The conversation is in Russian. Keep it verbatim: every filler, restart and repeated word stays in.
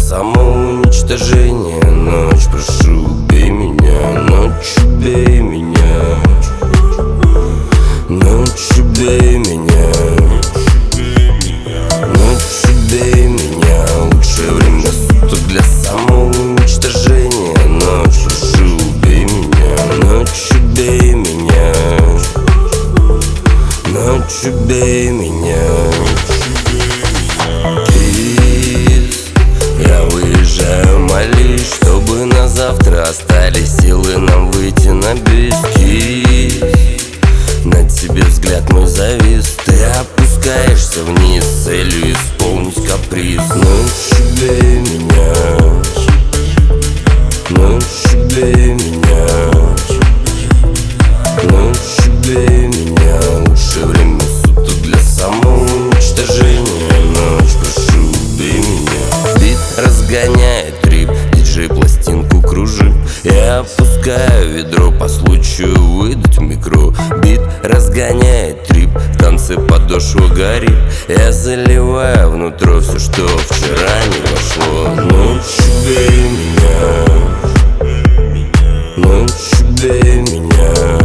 самоуничтожения. Ночь, прошу, убей меня, ночь, убей меня, ночь, убей меня, ночь, убей меня. Лучшее время суток для самоуничтожения. Ночь, прошу, убей меня, ночь, убей меня, ночь, убей меня. Я выезжаю, молись, чтобы на завтра остались силы нам выйти на беги. На тебе взгляд мой завис, ты опускаешься вниз с целью исполнить каприз. Ночь, убей меня, ночь, убей меня, ночь, убей меня. Лучшее время суток для самоуничтожения. Ночь, прошу, убей меня. Бит разгоняет трип, диджей пластинку кружит. Я опускаю ведро по случаю выдать в микро. Бит разгоняет трип, в танце подошва горит. Я заливаю внутрь все, что вчера не вошло. Ночь, убей меня, ночь, убей меня,